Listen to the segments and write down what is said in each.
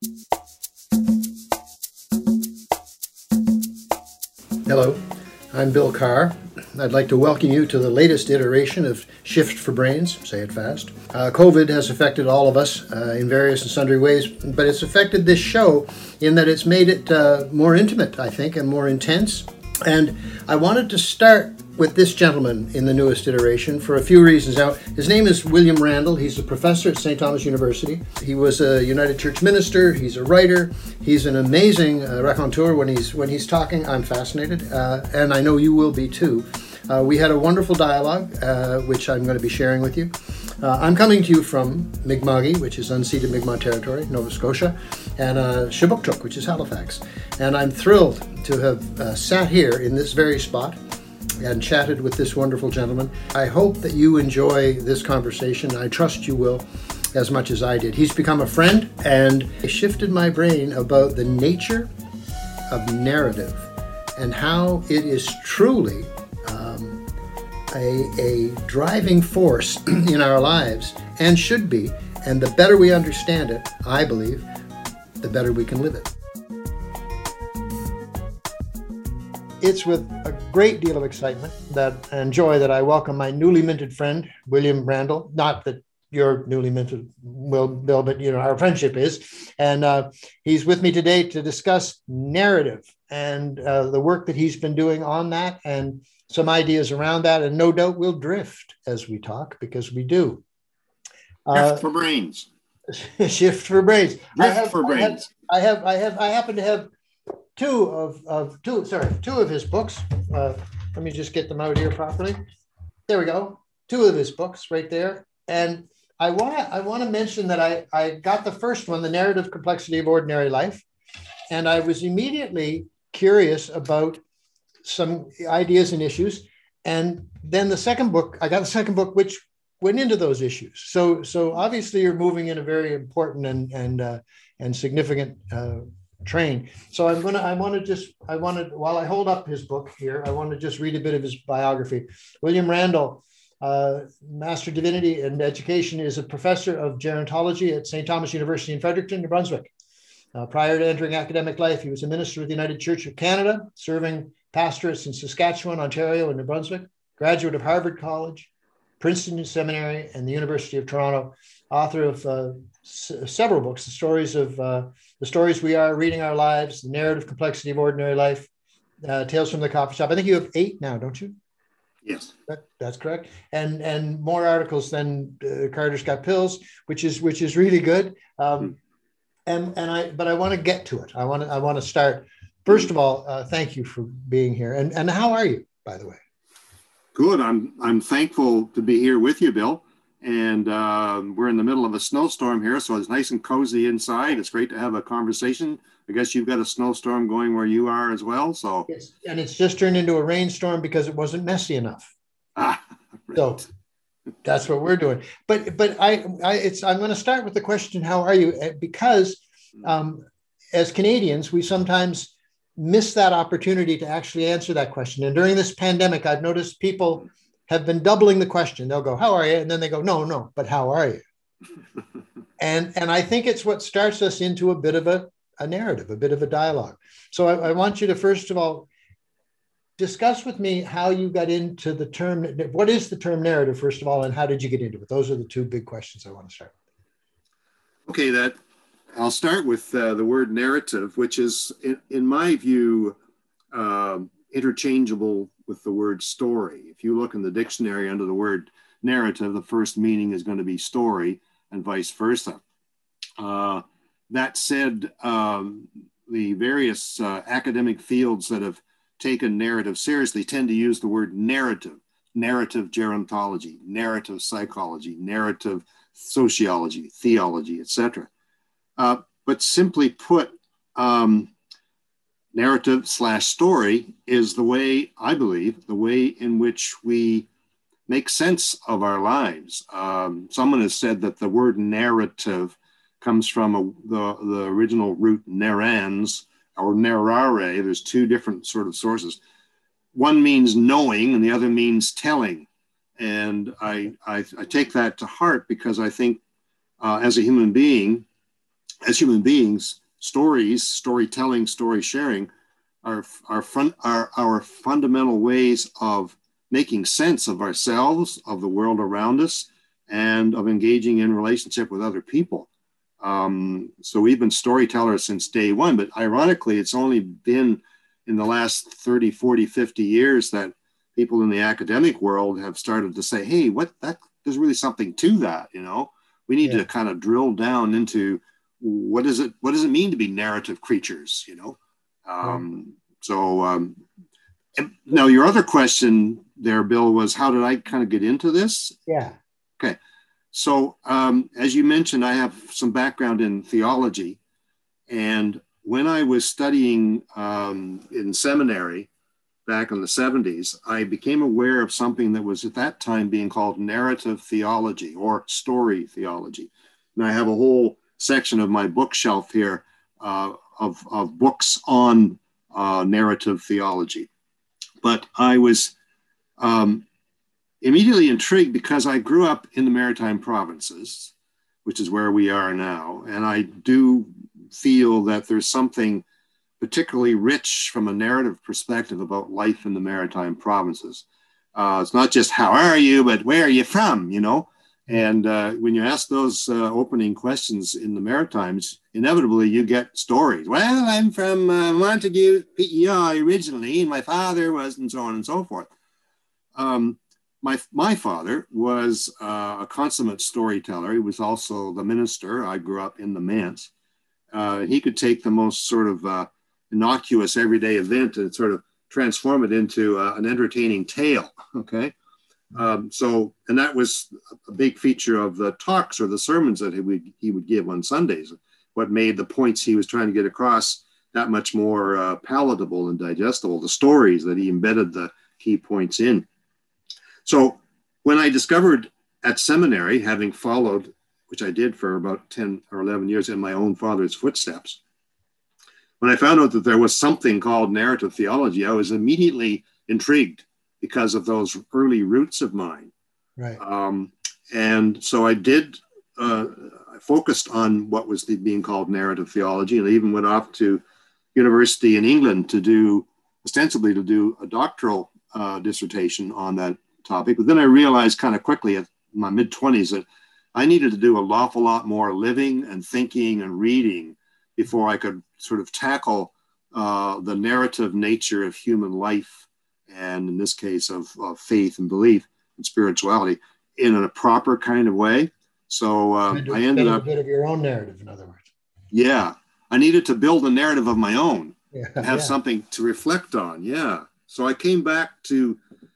Hello, I'm Bill Carr. I'd like to welcome you to the latest iteration of Shift for Brains, say it fast. COVID has affected all of us in various and sundry ways, but it's affected this show in that it's made it more intimate, I think, and more intense. And I wanted to start with this gentleman in the newest iteration for a few reasons. Now, his name is William Randall. He's a professor at St. Thomas University. He was a United Church minister. He's a writer. He's an amazing raconteur. When he's talking, I'm fascinated, and I know you will be too. We had a wonderful dialogue, which I'm going to be sharing with you. I'm coming to you from Mi'kma'ki, which is unceded Mi'kmaq territory, Nova Scotia, and Kjipuktuk, which is Halifax. And I'm thrilled to have sat here in this very spot and chatted with this wonderful gentleman. I hope that you enjoy this conversation. I trust you will as much as I did. He's become a friend, and it shifted my brain about the nature of narrative and how it is truly a driving force in our lives, and should be. And the better we understand it, I believe, the better we can live it. It's with a great deal of excitement and joy that I welcome my newly minted friend, William Randall. Not that you're newly minted, Bill, but our friendship is. And he's with me today to discuss narrative and the work that he's been doing on that, and some ideas around that. And no doubt we'll drift as we talk, because we do. Shift for brains. Shift for brains. Drift for brains. I happen to have two of his books. Let me just get them out here properly. There we go. Two of his books right there. And I want to mention that I got the first one, The Narrative Complexity of Ordinary Life. And I was immediately curious about some ideas and issues. And then I got the second book, which went into those issues. So obviously you're moving in a very important and significant train. So while I hold up his book here, I want to just read a bit of his biography. William Randall, Master of Divinity and Education, is a professor of gerontology at St. Thomas University in Fredericton, New Brunswick. Prior to entering academic life, he was a minister with the United Church of Canada, serving pastorates in Saskatchewan, Ontario, and New Brunswick, graduate of Harvard College, Princeton Seminary, and the University of Toronto, author of several books, The Stories We Are, Reading Our Lives, The Narrative Complexity of Ordinary Life, Tales from the Coffee Shop. I think you have 8 now, don't you? Yes. That's correct. And more articles than Carter's Got Pills, which is really good. But I want to get to it. I want to start. First of all, thank you for being here. And how are you, by the way? Good. I'm thankful to be here with you, Bill. And we're in the middle of a snowstorm here, so it's nice and cozy inside. It's great to have a conversation. I guess you've got a snowstorm going where you are as well. So yes, and it's just turned into a rainstorm because it wasn't messy enough. Right. So that's what we're doing. But I'm going to start with the question, how are you? Because as Canadians, we sometimes miss that opportunity to actually answer that question. And during this pandemic, I've noticed people have been doubling the question. They'll go, how are you? And then they go, no, but how are you? and I think it's what starts us into a bit of a narrative, a bit of a dialogue. So I want you to, first of all, discuss with me how you got into the term. What is the term narrative, first of all, and how did you get into it? Those are the two big questions I want to start with. Okay, I'll start with the word narrative, which is, in my view, interchangeable with the word story. If you look in the dictionary under the word narrative, the first meaning is going to be story, and vice versa. That said, the various academic fields that have taken narrative seriously tend to use the word narrative gerontology, narrative psychology, narrative sociology, theology, etc. But simply put, narrative / story is the way, I believe, the way in which we make sense of our lives. Someone has said that the word narrative comes from the original root narrans or narrare. There's two different sort of sources. One means knowing and the other means telling. And I take that to heart because I think as a human being, as human beings, stories, storytelling, story sharing are our fundamental ways of making sense of ourselves, of the world around us, and of engaging in relationship with other people. So we've been storytellers since day one, but ironically, it's only been in the last 30, 40, 50 years that people in the academic world have started to say, hey, there's really something to that, you know? We need to kind of drill down into what does it mean to be narrative creatures, you know? Now your other question there, Bill, was how did I kind of get into this? Yeah. Okay. So as you mentioned, I have some background in theology. And when I was studying in seminary back in the 70s, I became aware of something that was at that time being called narrative theology or story theology. And I have a whole section of my bookshelf here of books on narrative theology. But I was immediately intrigued because I grew up in the Maritime Provinces, which is where we are now. And I do feel that there's something particularly rich from a narrative perspective about life in the Maritime Provinces. It's not just how are you, but where are you from, you know? And when you ask those opening questions in the Maritimes, inevitably you get stories. Well, I'm from Montague, PEI originally, and my father was, and so on and so forth. My father was a consummate storyteller. He was also the minister. I grew up in the manse. He could take the most sort of innocuous everyday event and sort of transform it into an entertaining tale, okay? And that was a big feature of the talks or the sermons that he would give on Sundays, what made the points he was trying to get across that much more palatable and digestible, the stories that he embedded the key points in. So when I discovered at seminary, having followed, which I did for about 10 or 11 years in my own father's footsteps, when I found out that there was something called narrative theology, I was immediately intrigued because of those early roots of mine. Right. And so I focused on what was being called narrative theology, and I even went off to university in England ostensibly to do a doctoral dissertation on that topic. But then I realized kind of quickly at my mid-20s that I needed to do an awful lot more living and thinking and reading before I could sort of tackle the narrative nature of human life, and in this case of faith and belief and spirituality in a proper kind of way. So I ended up... a bit of your own narrative, in other words. Yeah, I needed to build a narrative of my own, have yeah. something to reflect on. Yeah. So I came back to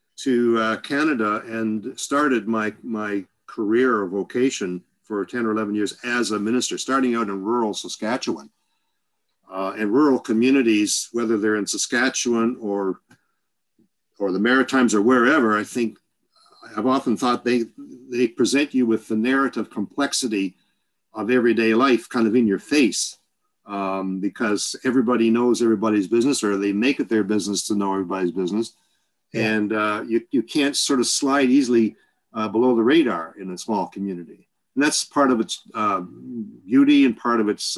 Canada and started my career or vocation for 10 or 11 years as a minister, starting out in rural Saskatchewan. And rural communities, whether they're in Saskatchewan or the Maritimes or wherever, I think I've often thought they present you with the narrative complexity of everyday life kind of in your face, because everybody knows everybody's business, or they make it their business to know everybody's business. Yeah. And you can't sort of slide easily below the radar in a small community. And that's part of its beauty and part of its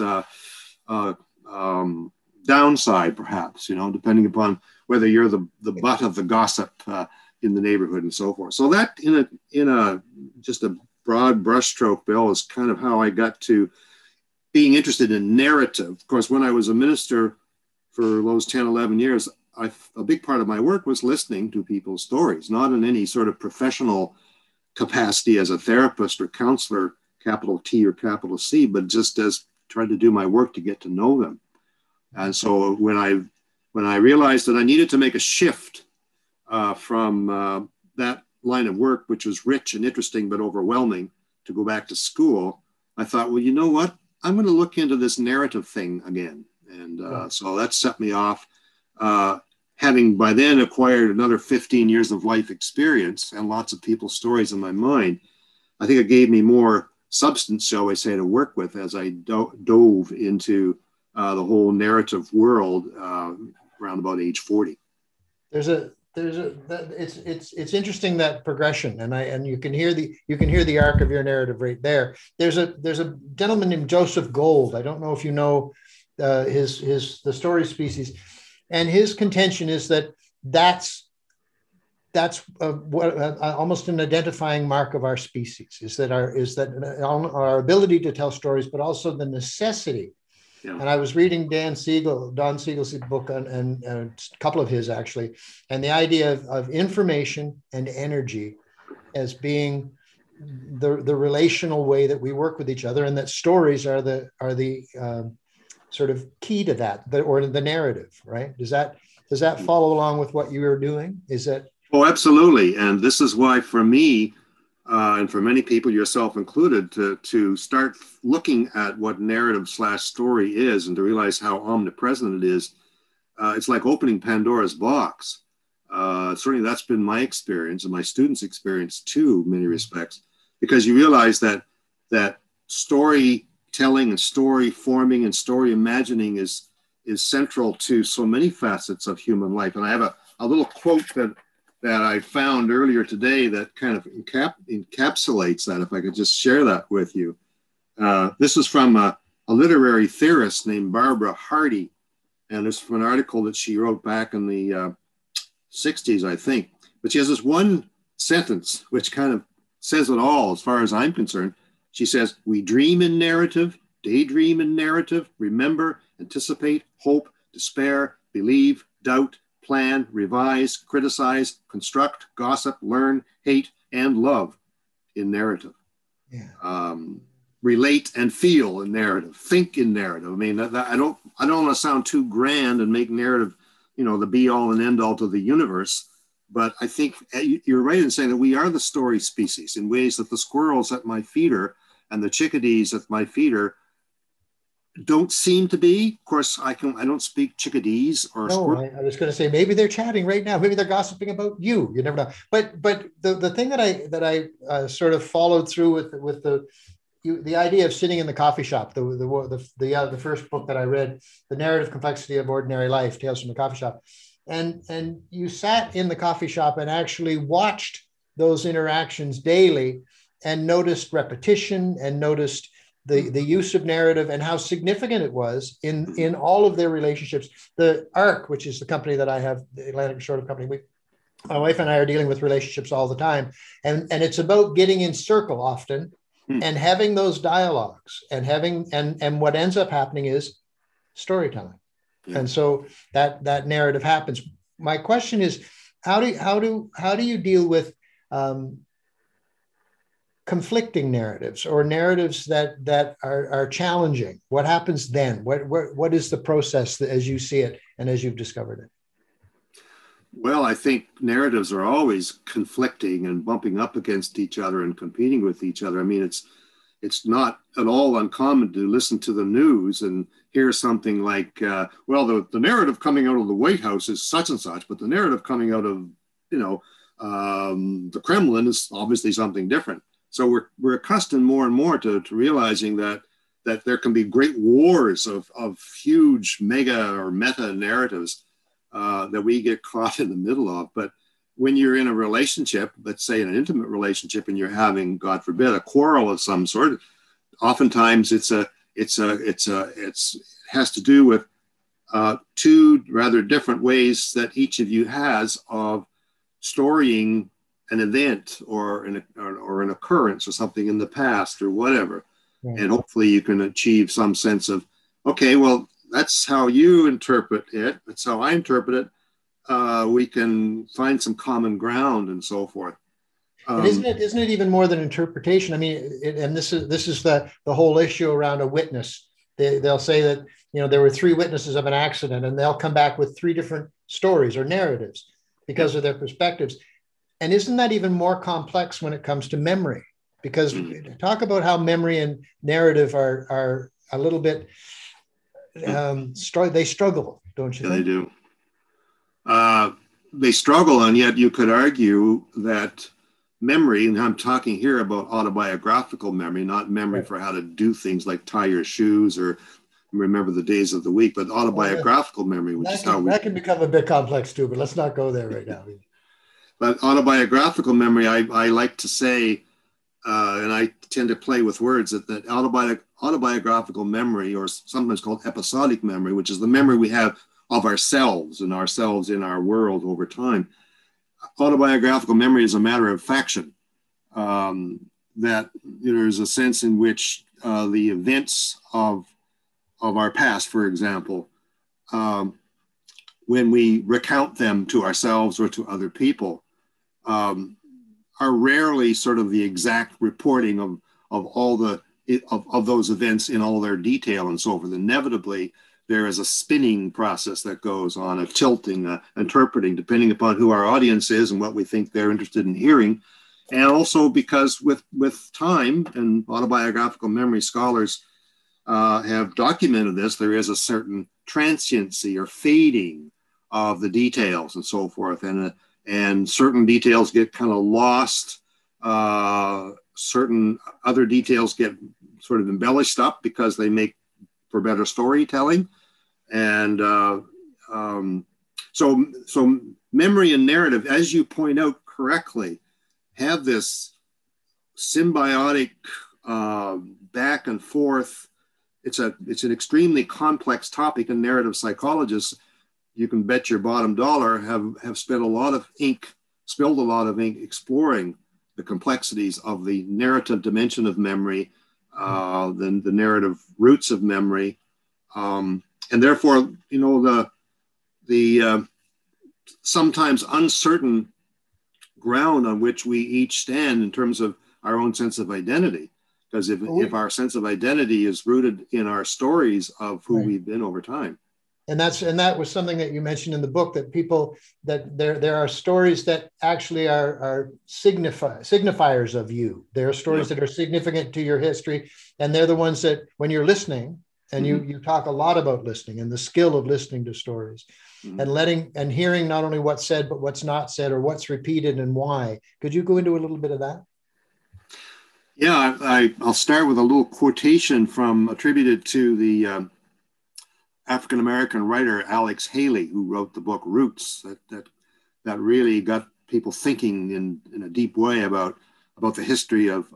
downside, perhaps, you know, depending upon whether you're the butt of the gossip in the neighborhood and so forth. So that in a just a broad brushstroke, Bill, is kind of how I got to being interested in narrative. Of course, when I was a minister for those 10, 11 years, a big part of my work was listening to people's stories, not in any sort of professional capacity as a therapist or counselor, capital T or capital C, but just as trying to do my work to get to know them. And so when I realized that I needed to make a shift from that line of work, which was rich and interesting but overwhelming, to go back to school, I thought, well, you know what? I'm going to look into this narrative thing again. And so that set me off. Having by then acquired another 15 years of life experience and lots of people's stories in my mind, I think it gave me more substance, shall I say, to work with as I dove into the whole narrative world around about age 40. There's it's interesting, that progression, and you can hear the arc of your narrative right there. There's a gentleman named Joseph Gold. I don't know if you know the story species, and his contention is that's almost an identifying mark of our species, is that our ability to tell stories, but also the necessity. Yeah. And I was reading Don Siegel's book and a couple of his actually, and the idea of information and energy as being the relational way that we work with each other, and that stories are the sort of key to that, or the narrative, right? Does that follow along with what you were doing? Is that? Oh, absolutely. And this is why, for me, and for many people, yourself included, to start looking at what narrative/story is, and to realize how omnipresent it is, it's like opening Pandora's box. Certainly that's been my experience, and my students' experience too, in many respects, because you realize that storytelling and story forming and story imagining is central to so many facets of human life. And I have a little quote that I found earlier today that kind of encapsulates that, if I could just share that with you. This is from a literary theorist named Barbara Hardy, and it's from an article that she wrote back in the 60s, I think. But she has this one sentence which kind of says it all as far as I'm concerned. She says, "We dream in narrative, daydream in narrative, remember, anticipate, hope, despair, believe, doubt, plan, revise, criticize, construct, gossip, learn, hate, and love in narrative." Yeah. Relate and feel in narrative, think in narrative. I mean, I don't want to sound too grand and make narrative, the be all and end all to the universe. But I think you're right in saying that we are the story species in ways that the squirrels at my feeder and the chickadees at my feeder don't seem to be. Of course, I don't speak chickadees or. No, I was going to say maybe they're chatting right now. Maybe they're gossiping about you. You never know. But the thing that I sort of followed through with the idea of sitting in the coffee shop. The first book that I read, The Narrative Complexity of Ordinary Life, Tales from the Coffee Shop, and you sat in the coffee shop and actually watched those interactions daily, and noticed repetition, and noticed the use of narrative and how significant it was in all of their relationships. The ARC, which is the company that I have, the Atlantic Restorative Company, my wife and I are dealing with relationships all the time. And it's about getting in circle often and having those dialogues and what ends up happening is storytelling. Yeah. And so that narrative happens. My question is, how do you deal with conflicting narratives, or narratives that are challenging? What happens then? What is the process as you see it and as you've discovered it? Well, I think narratives are always conflicting and bumping up against each other and competing with each other. I mean, it's not at all uncommon to listen to the news and hear something like, the narrative coming out of the White House is such and such, but the narrative coming out of, the Kremlin is obviously something different. So we're accustomed more and more to realizing that there can be great wars of huge mega or meta narratives that we get caught in the middle of. But when you're in a relationship, let's say an intimate relationship, and you're having, God forbid, a quarrel of some sort, oftentimes it has to do with two rather different ways that each of you has of storying an event or an occurrence or something in the past or whatever. Right. And hopefully you can achieve some sense of, okay, well, that's how you interpret it. That's how I interpret it. We can find some common ground and so forth. Isn't it even more than interpretation? I mean, and this is the whole issue around a witness. They'll say that, there were 3 witnesses of an accident, and they'll come back with 3 different stories or narratives because of their perspectives. And isn't that even more complex when it comes to memory? Because talk about how memory and narrative are a little bit, they struggle, don't you think? They do. They struggle, and yet you could argue that memory, and I'm talking here about autobiographical memory, not memory for how to do things like tie your shoes or remember the days of the week, but autobiographical memory, which is how that can become a bit complex too, but let's not go there right now. But autobiographical memory, I like to say, and I tend to play with words, that autobiographical memory, or sometimes called episodic memory, which is the memory we have of ourselves and ourselves in our world over time. Autobiographical memory is a matter of faction. That there's a sense in which the events of our past, for example, when we recount them to ourselves or to other people, are rarely sort of the exact reporting of all of those events in all their detail and so forth. Inevitably, there is a spinning process that goes on, a tilting, interpreting, depending upon who our audience is and what we think they're interested in hearing. And also because with time, and autobiographical memory scholars have documented this, there is a certain transiency or fading of the details and so forth. And certain details get kind of lost. Certain other details get sort of embellished up because they make for better storytelling. And so memory and narrative, as you point out correctly, have this symbiotic back and forth. It's an extremely complex topic, and narrative psychologists, you can bet your bottom dollar, have spilled a lot of ink exploring the complexities of the narrative dimension of memory, the narrative roots of memory, and therefore, the sometimes uncertain ground on which we each stand in terms of our own sense of identity. Because if our sense of identity is rooted in our stories of who we've been over time. And that was something that you mentioned in the book, that there are stories that actually are signifiers of you. There are stories that are significant to your history, and they're the ones that when you're listening, and you talk a lot about listening and the skill of listening to stories, and hearing not only what's said, but what's not said, or what's repeated and why. Could you go into a little bit of that? Yeah, I'll start with a little quotation attributed to the African-American writer Alex Haley, who wrote the book Roots, that really got people thinking in a deep way about the history of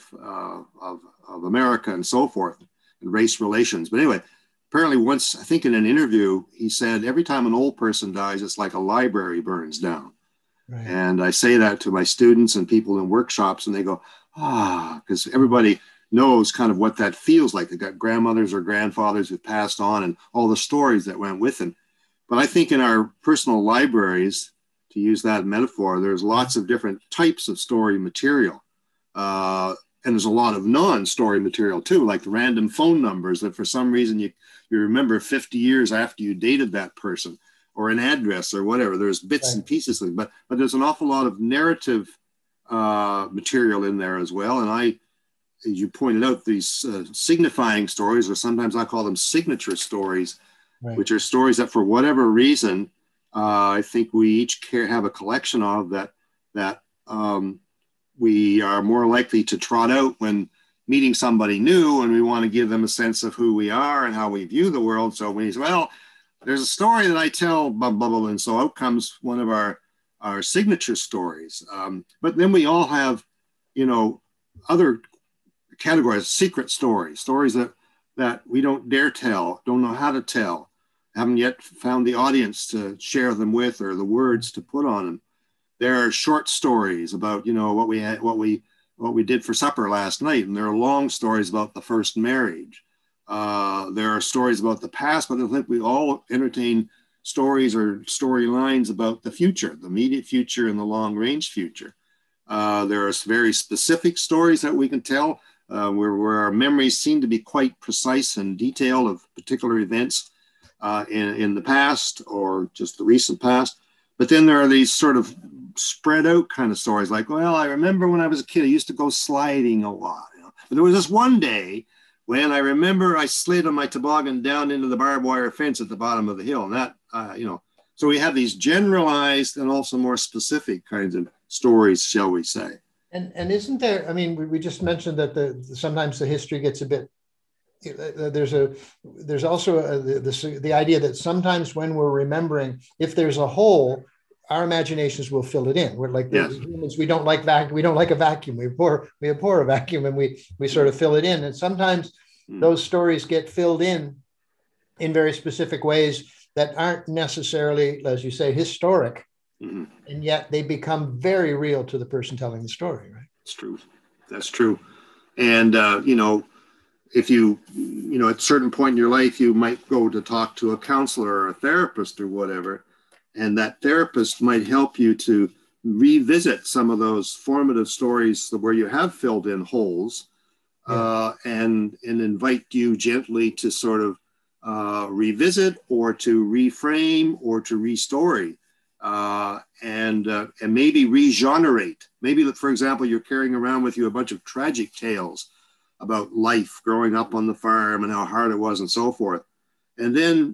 America and so forth, and race relations. But anyway, apparently once, I think in an interview, he said, every time an old person dies, it's like a library burns down. Right. And I say that to my students and people in workshops, and they go, because everybody knows kind of what that feels like. They've got grandmothers or grandfathers who passed on and all the stories that went with them. But I think in our personal libraries, to use that metaphor, there's lots of different types of story material. And there's a lot of non-story material too, like the random phone numbers that for some reason you remember 50 years after you dated that person, or an address or whatever. There's bits and pieces, but there's an awful lot of narrative material in there as well. And as you pointed out, these signifying stories, or sometimes I call them signature stories, which are stories that for whatever reason, I think we each have a collection of that we are more likely to trot out when meeting somebody new, and we want to give them a sense of who we are and how we view the world. So when he's, well, there's a story that I tell, blah, blah, blah, and so out comes one of our signature stories. But then we all have, other categories, secret stories that we don't dare tell, don't know how to tell, haven't yet found the audience to share them with, or the words to put on them. There are short stories about, what we did for supper last night. And there are long stories about the first marriage. There are stories about the past, but I think we all entertain stories or storylines about the future, the immediate future and the long range future. There are very specific stories that we can tell where our memories seem to be quite precise and detailed of particular events in the past or just the recent past. But then there are these sort of spread out kind of stories like, well, I remember when I was a kid, I used to go sliding a lot. But there was this one day when I remember I slid on my toboggan down into the barbed wire fence at the bottom of the hill. And that, so we have these generalized and also more specific kinds of stories, shall we say. And isn't there, I mean, we just mentioned that sometimes the history gets a bit, there's also the idea that sometimes when we're remembering, if there's a hole, our imaginations will fill it in. We're like Yes. humans. We don't like we don't like a vacuum. We abhor a vacuum, and we sort of fill it in. And sometimes those stories get filled in very specific ways that aren't necessarily, as you say, historic, and yet they become very real to the person telling the story. Right? It's true. That's true. And if you at a certain point in your life, you might go to talk to a counselor or a therapist or whatever, and that therapist might help you to revisit some of those formative stories where you have filled in holes, and invite you gently to sort of revisit or to reframe or to restory, and maybe regenerate. Maybe, for example, you're carrying around with you a bunch of tragic tales about life growing up on the farm and how hard it was and so forth. And then,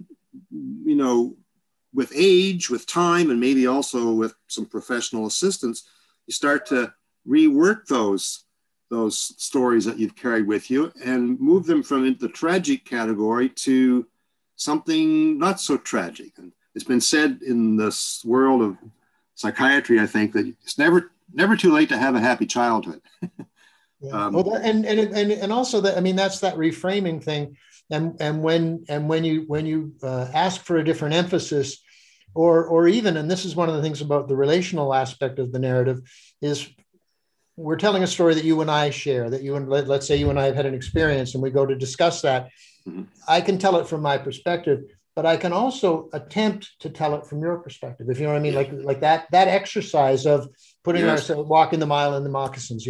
with age, with time, and maybe also with some professional assistance, you start to rework those stories that you've carried with you and move them from the tragic category to something not so tragic. And it's been said in this world of psychiatry, I think, that it's never too late to have a happy childhood. Yeah. And also that, I mean, that's that reframing thing. And when you ask for a different emphasis, or even, and this is one of the things about the relational aspect of the narrative, is we're telling a story that you and I share, that let's say you and I have had an experience and we go to discuss that. I can tell it from my perspective, but I can also attempt to tell it from your perspective, if you know what I mean. Like that exercise of putting ourselves, walking the mile in the moccasins,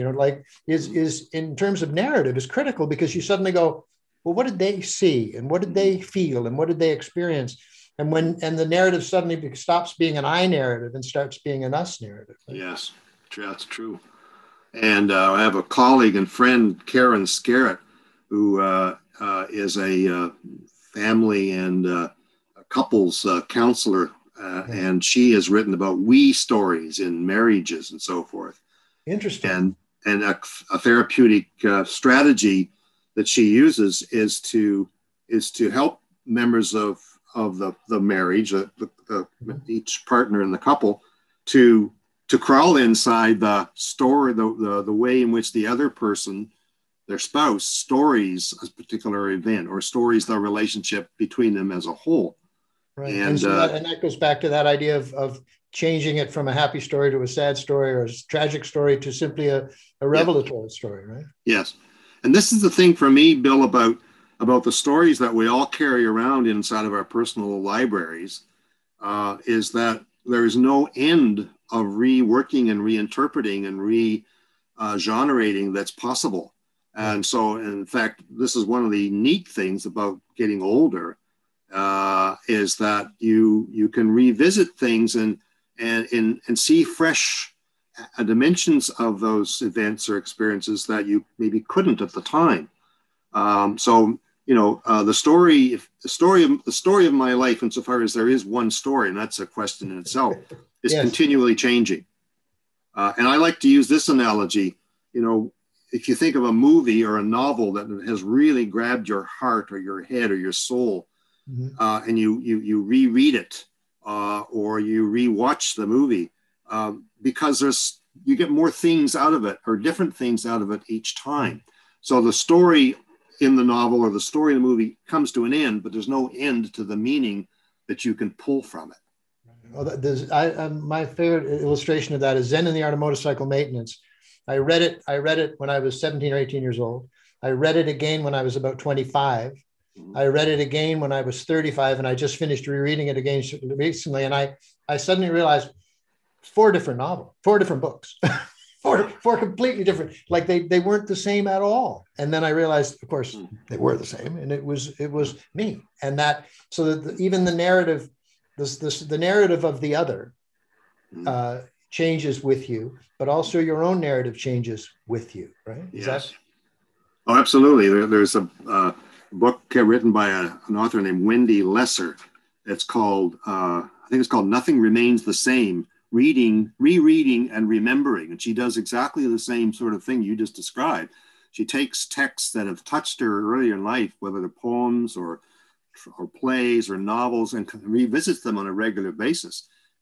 is in terms of narrative is critical, because you suddenly go, well, what did they see, and what did they feel, and what did they experience? And the narrative suddenly stops being an I narrative and starts being an us narrative. Right? Yes, that's true. And I have a colleague and friend, Karen Scarrett, who is a family and couples counselor, and she has written about we stories in marriages and so forth. Interesting. And a therapeutic strategy that she uses is to help members of the marriage, each partner in the couple, to crawl inside the story, the way in which the other person, their spouse, stories a particular event or stories the relationship between them as a whole. Right. And that goes back to that idea of changing it from a happy story to a sad story, or a tragic story to simply a revelatory story, right? Yes. And this is the thing for me, Bill, about the stories that we all carry around inside of our personal libraries, is that there is no end of reworking and reinterpreting and regenerating that's possible. And so, in fact, this is one of the neat things about getting older, is that you can revisit things and see fresh dimensions of those events or experiences that you maybe couldn't at the time. The story of my life, insofar as there is one story, and that's a question in itself, is continually changing. And I like to use this analogy. If you think of a movie or a novel that has really grabbed your heart or your head or your soul, and you reread it, or you rewatch the movie, because you get more things out of it, or different things out of it each time. So the story in the novel or the story in the movie comes to an end, but there's no end to the meaning that you can pull from it. Well, my favorite illustration of that is Zen and the Art of Motorcycle Maintenance. I read it when I was 17 or 18 years old. I read it again when I was about 25. I read it again when I was 35, and I just finished rereading it again recently. And I suddenly realized 4 different books, four completely different, like they weren't the same at all. And then I realized, of course, they were the same, and it was me. And that, so that even the narrative, the narrative of the other changes with you, but also your own narrative changes with you, right? Yes. Oh, absolutely. There's a book written by an author named Wendy Lesser. It's called, I think it's called Nothing Remains the Same, Reading, Rereading, and Remembering. And she does exactly the same sort of thing you just described. She takes texts that have touched her earlier in life, whether they're poems or plays or novels, and revisits them on a regular basis.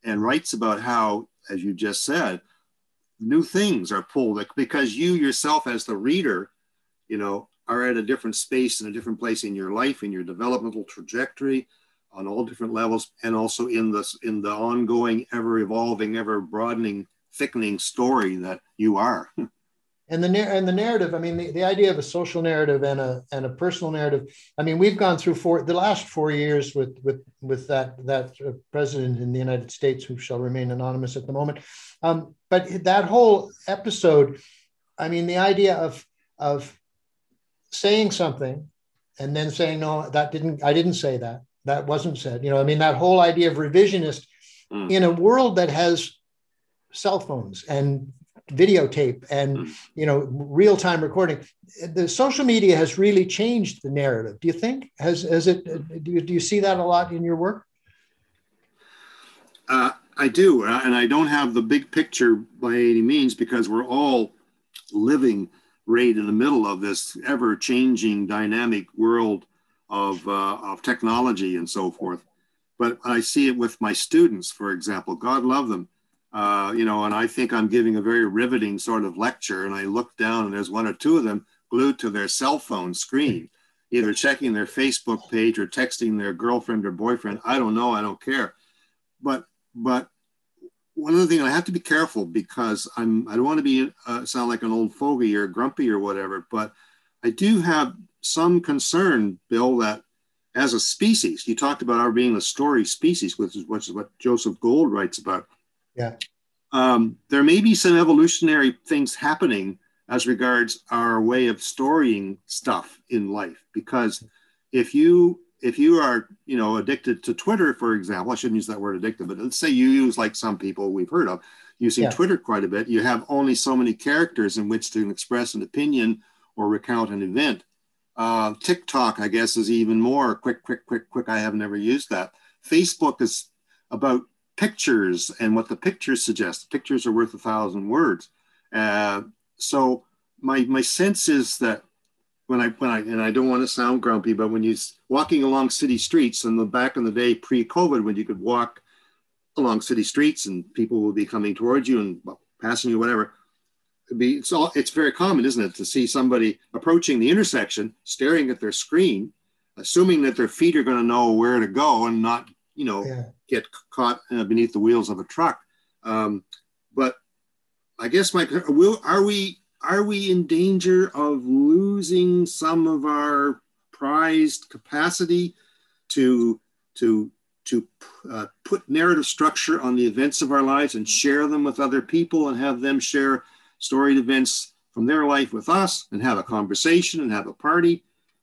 and writes about how, as you just said, new things are pulled because you yourself as the reader, you know, are at a different space and a different place in your life, in your developmental trajectory on all different levels, and also in the ongoing, ever evolving, ever broadening, thickening story that you are. And the narrative, I mean, the idea of a social narrative and a personal narrative. I mean, we've gone through the last 4 years with that president in the United States, who shall remain anonymous at the moment. But that whole episode, I mean, the idea of saying something and then saying, no, I didn't say that. That wasn't said. You know, I mean, that whole idea of revisionist in a world that has cell phones and videotape and, you know, real-time recording. The social media has really changed the narrative. Do you think? Has it? Do you see that a lot in your work? I do, and I don't have the big picture by any means, because we're all living right in the middle of this ever-changing, dynamic world of technology and so forth. But I see it with my students, for example. God love them. You know, and I think I'm giving a very riveting sort of lecture, and I look down and there's one or two of them glued to their cell phone screen, either checking their Facebook page or texting their girlfriend or boyfriend. I don't know. I don't care. But one other thing, I have to be careful, because I don't want to be sound like an old fogey or grumpy or whatever, but I do have some concern, Bill, that as a species, you talked about our being a story species, which is what Joseph Gould writes about. Yeah. There may be some evolutionary things happening as regards our way of storying stuff in life, because if you are, you know, addicted to Twitter, for example, I shouldn't use that word addicted, but let's say you use, like some people we've heard of, using Twitter quite a bit, you have only so many characters in which to express an opinion or recount an event. TikTok, I guess, is even more quick. I have never used that. Facebook is about pictures and what the pictures suggest. Pictures are worth 1,000 words. So my sense is that when I and I don't want to sound grumpy, but when you're walking along city streets, and back in the day pre-COVID, when you could walk along city streets and people would be coming towards you and passing you, whatever, it's very common, isn't it, to see somebody approaching the intersection, staring at their screen, assuming that their feet are going to know where to go and not, you know, get caught beneath the wheels of a truck. But I guess are we in danger of losing some of our prized capacity to put narrative structure on the events of our lives and share them with other people, and have them share storied events from their life with us, and have a conversation and have a party?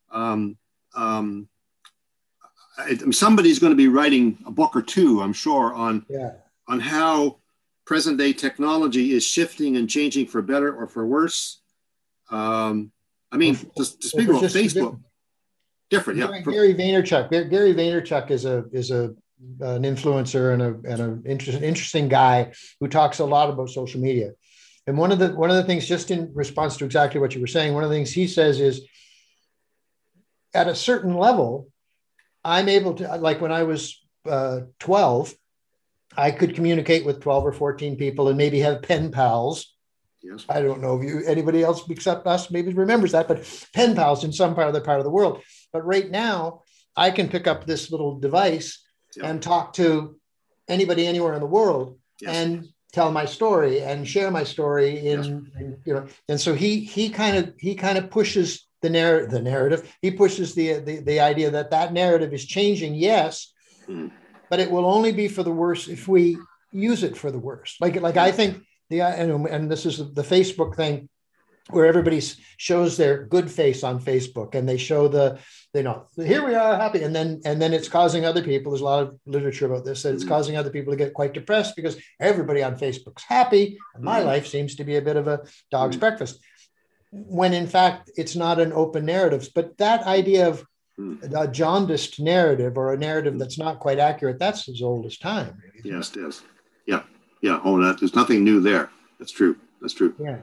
Somebody's going to be writing a book or two, I'm sure, on how present day technology is shifting and changing for better or for worse. I mean, to speak about Facebook, different. Yeah. Gary Vaynerchuk. Gary Vaynerchuk is an influencer and an interesting guy who talks a lot about social media. And one of the things, just in response to exactly what you were saying, one of the things he says is, at a certain level, I'm able to, like when I was 12, I could communicate with 12 or 14 people and maybe have pen pals. Yes. I don't know if anybody else except us maybe remembers that, but pen pals in some part of the world. But right now, I can pick up this little device and talk to anybody anywhere in the world and tell my story and share my story in you know. And so he kind of pushes the narrative. He pushes the idea that narrative is changing. Yes. But it will only be for the worse if we use it for the worse. Like I think and this is the Facebook thing, where everybody shows their good face on Facebook, and they show here we are happy, and then it's causing other people. There's a lot of literature about this, that it's causing other people to get quite depressed because everybody on Facebook's happy, and my life seems to be a bit of a dog's breakfast. When in fact it's not an open narrative. But that idea of a jaundiced narrative, or a narrative that's not quite accurate, that's as old as time. Really, yes, it is. Yeah. Oh, there's nothing new there. That's true. Yeah.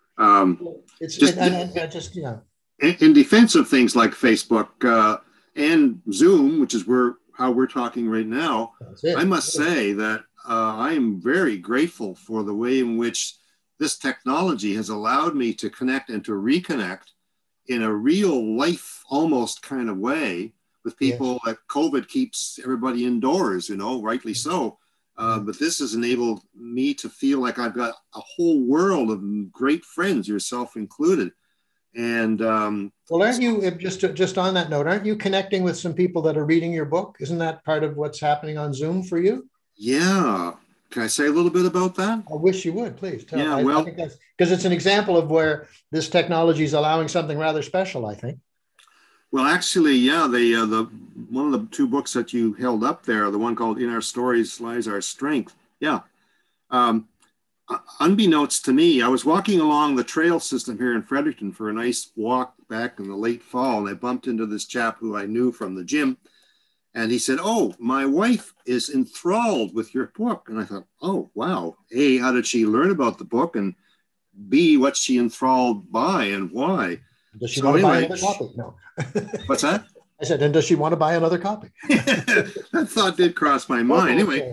In defense of things like Facebook and Zoom, which is how we're talking right now, I must say that I am very grateful for the way in which this technology has allowed me to connect and to reconnect in a real life almost kind of way with people. Yes. That COVID keeps everybody indoors, you know, rightly so. But this has enabled me to feel like I've got a whole world of great friends, yourself included. And Well, aren't you, just on that note, aren't you connecting with some people that are reading your book? Isn't that part of what's happening on Zoom for you? yeah, can I say a little bit about that? I wish you would, please tell. Yeah, I well, think that's because it's an example of where this technology is allowing something rather special, I think. well, actually, yeah, the one of the two books that you held up there, the one called "In Our Stories Lies Our Strength." Yeah. Um, Unbeknownst to me, I was walking along the trail system here in Fredericton for a nice walk back in the late fall, and I bumped into this chap who I knew from the gym. And he said, "Oh, my wife is enthralled with your book." And I thought, "Oh, wow. A, how did she learn about the book? And B, what's she enthralled by and why?" Does she So want to buy anyway, another copy? No. what's that? I said, and does she want to buy another copy? That thought did cross my mind. Anyway,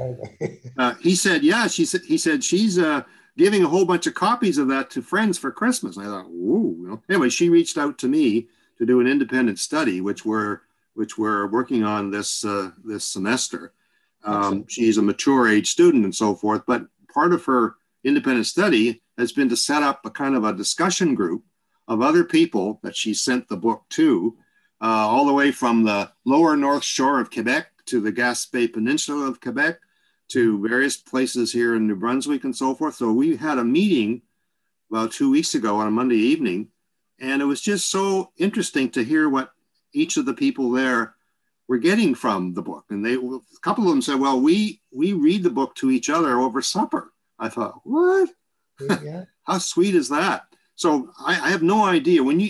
he said, yeah, he said she's giving a whole bunch of copies of that to friends for Christmas. And I thought, ooh. You know. Anyway, she reached out to me to do an independent study, which we're working on this this semester. She's a mature age student and so forth, but part of her independent study has been to set up a kind of a discussion group of other people that she sent the book to, all the way from the lower North Shore of Quebec to the Gaspé Peninsula of Quebec to various places here in New Brunswick and so forth. So we had a meeting about 2 weeks ago on a Monday evening, and it was just so interesting to hear what each of the people there were getting from the book. And a couple of them said, "Well, we read the book to each other over supper." I thought, what? Yeah. How sweet is that? So I have no idea. When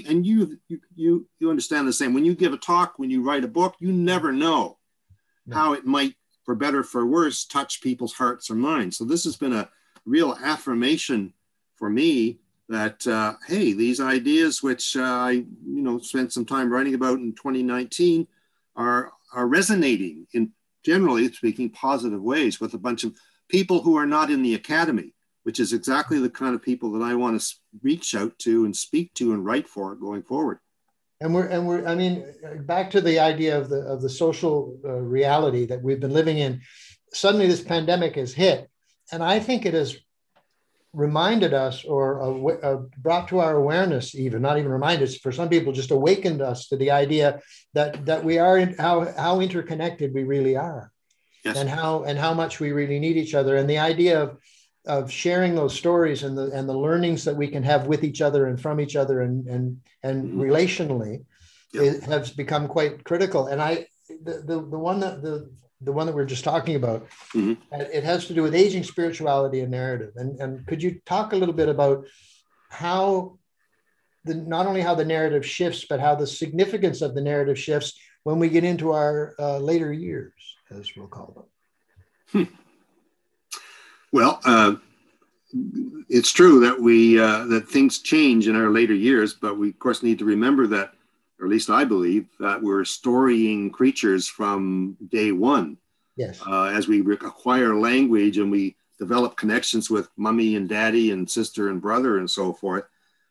you understand the same. When you give a talk, when you write a book, you never know how it might, for better or for worse, touch people's hearts or minds. So this has been a real affirmation for me that hey, these ideas which I spent some time writing about in 2019 are resonating in, generally speaking, positive ways with a bunch of people who are not in the academy, which is exactly the kind of people that I want to reach out to and speak to and write for going forward. And we're I mean, back to the idea of the social reality that we've been living in. Suddenly this pandemic has hit, and I think it has reminded us, or brought to our awareness, even not even reminded us, for some people just awakened us to the idea that we are how interconnected we really are. Yes. and how much we really need each other, and the idea of sharing those stories and the learnings that we can have with each other and from each other and relationally, it has become quite critical. And the one that we're just talking about, it has to do with aging spirituality and narrative. And could you talk a little bit about how not only how the narrative shifts, but how the significance of the narrative shifts when we get into our later years, as we'll call them? Well, it's true that that things change in our later years, but we of course need to remember that, or at least I believe, that we're storying creatures from day one. Yes. As we acquire language and we develop connections with mommy and daddy and sister and brother and so forth,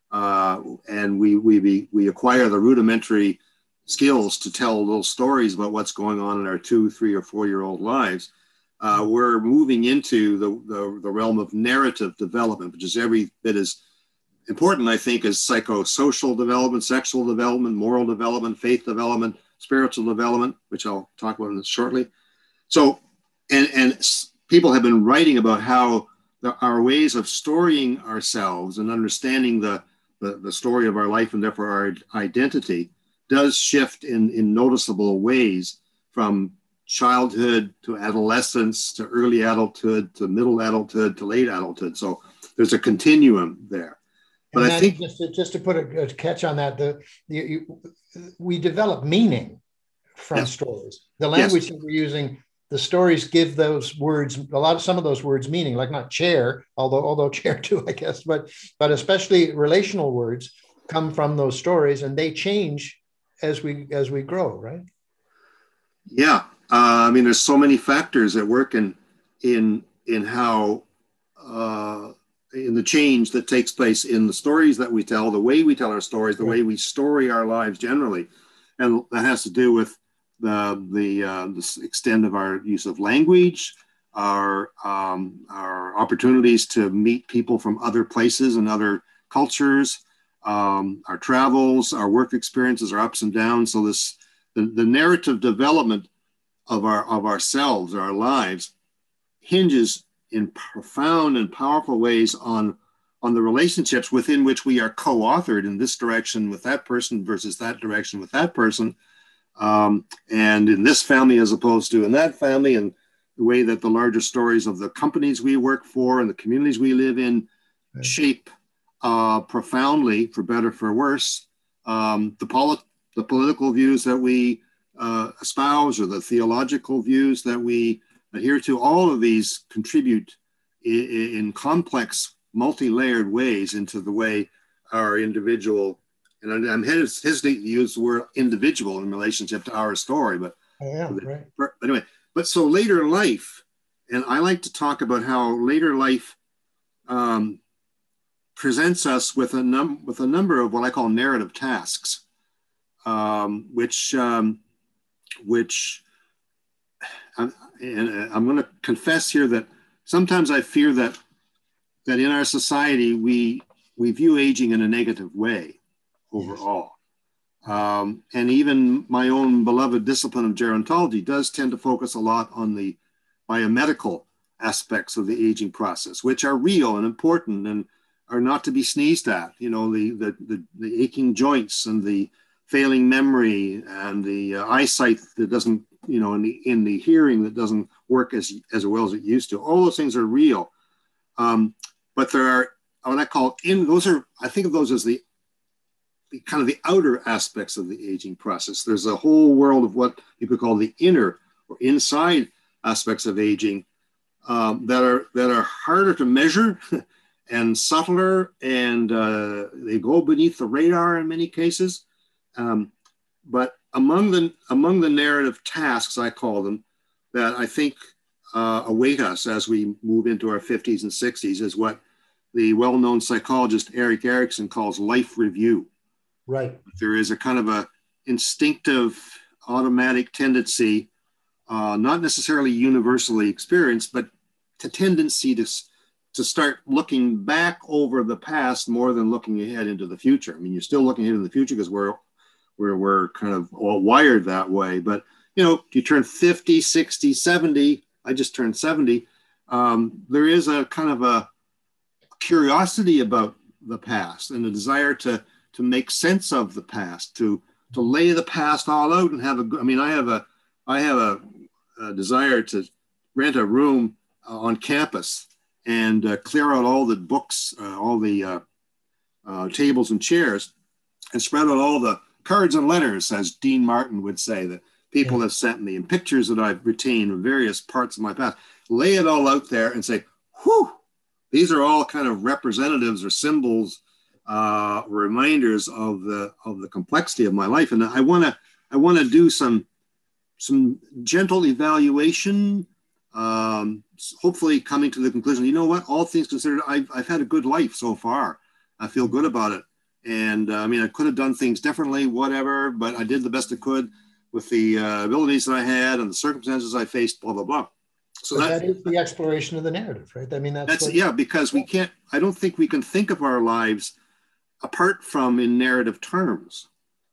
and we acquire the rudimentary skills to tell little stories about what's going on in our 2, 3, or 4-year-old lives. We're moving into the realm of narrative development, which is every bit as important, I think, as psychosocial development, sexual development, moral development, faith development, spiritual development, which I'll talk about shortly. So, and people have been writing about how our ways of storying ourselves and understanding the story of our life and therefore our identity does shift in noticeable ways from childhood to adolescence to early adulthood to middle adulthood to late adulthood. So there's a continuum there. But I think just to put a catch on that, we develop meaning from stories. The language that we're using, the stories give those words some of those words meaning, like not chair, although chair too, I guess, but especially relational words come from those stories, and they change as we grow, right? Yeah. I mean, there's so many factors that work in in how in the change that takes place in the stories that we tell, the way we tell our stories, the way we story our lives generally, and that has to do with the extent of our use of language, our opportunities to meet people from other places and other cultures, our travels, our work experiences, our ups and downs. So the narrative development of ourselves, our lives, hinges in profound and powerful ways on the relationships within which we are co-authored in this direction with that person versus that direction with that person, and in this family as opposed to in that family, and the way that the larger stories of the companies we work for and the communities we live in shape profoundly, for better for worse, the political views that we espouse or the theological views that we adhere to. All of these contribute in complex, multi-layered ways into the way our individual, and I'm hesitant to use the word individual in relationship to our story, but anyway, but so later life, and I like to talk about how later life presents us with a number of what I call narrative tasks, which and I'm going to confess here that sometimes I fear that in our society we view aging in a negative way overall. And even my own beloved discipline of gerontology does tend to focus a lot on the biomedical aspects of the aging process, which are real and important and are not to be sneezed at. You know, the aching joints and the failing memory and the eyesight that doesn't, you know, in the hearing that doesn't work as well as it used to. All those things are real. But there are what I call I think of those as the kind of the outer aspects of the aging process. There's a whole world of what people call the inner or inside aspects of aging that are harder to measure and subtler, and they go beneath the radar in many cases. But among the narrative tasks, I call them, that I think await us as we move into our 50s and 60s is what the well-known psychologist Erik Erikson calls life review. Right. There is a kind of a instinctive, automatic tendency, not necessarily universally experienced, but a tendency to start looking back over the past more than looking ahead into the future. I mean, you're still looking ahead in the future because we're kind of all wired that way. But, you know, you turn 50, 60, 70, I just turned 70. There is a kind of a curiosity about the past and a desire to make sense of the past, to lay the past all out and have I have a desire to rent a room on campus and clear out all the books, all the tables and chairs, and spread out all the cards and letters, as Dean Martin would say, that people have sent me, and pictures that I've retained of various parts of my past. Lay it all out there and say, whew, these are all kind of representatives or symbols, reminders of the complexity of my life. And I want to do some gentle evaluation, hopefully coming to the conclusion, you know what, all things considered, I've had a good life so far. I feel good about it. And I mean, I could have done things differently, whatever, but I did the best I could with the abilities that I had and the circumstances I faced, blah, blah, blah. So that is the exploration of the narrative, right? I mean, that's because I don't think we can think of our lives apart from in narrative terms.